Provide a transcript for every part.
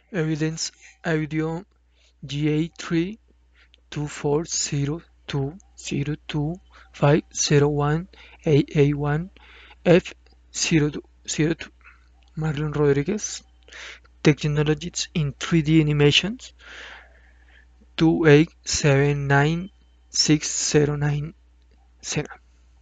Evidence Audio GA3 240202501881 F0202. Marlon Rodriguez. Technologies in 3D animations 2879609 Sena.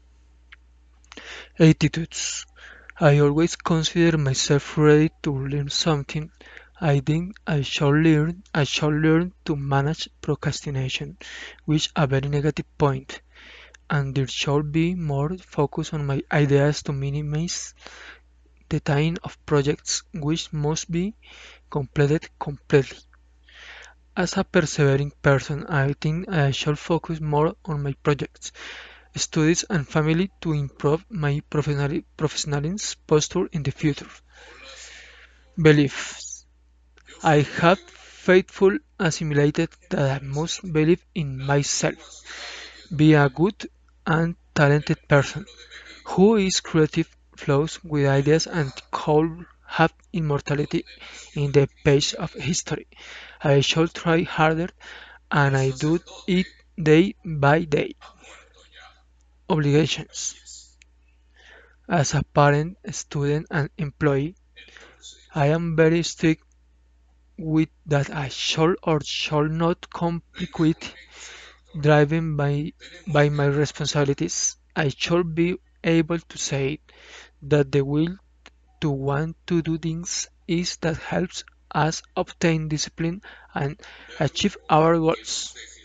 Attitudes. I always consider myself ready to learn something. I think I shall learn to manage procrastination, which a very negative point, and there should be more focus on my ideas to minimize the time of projects which must be completed completely. As a persevering person, I think I shall focus more on my projects, studies and family to improve my professionalism posture in the future. Beliefs. I have faithful assimilated that I must believe in myself, be a good and talented person who is creative, flows with ideas and could have immortality in the page of history. I shall try harder and I do it day by day. Obligations. As a parent, student, and employee, I am very strict with that I shall or shall not complicate driven by my responsibilities. I should be able to say that the will to want to do things is that helps us obtain discipline and achieve our goals.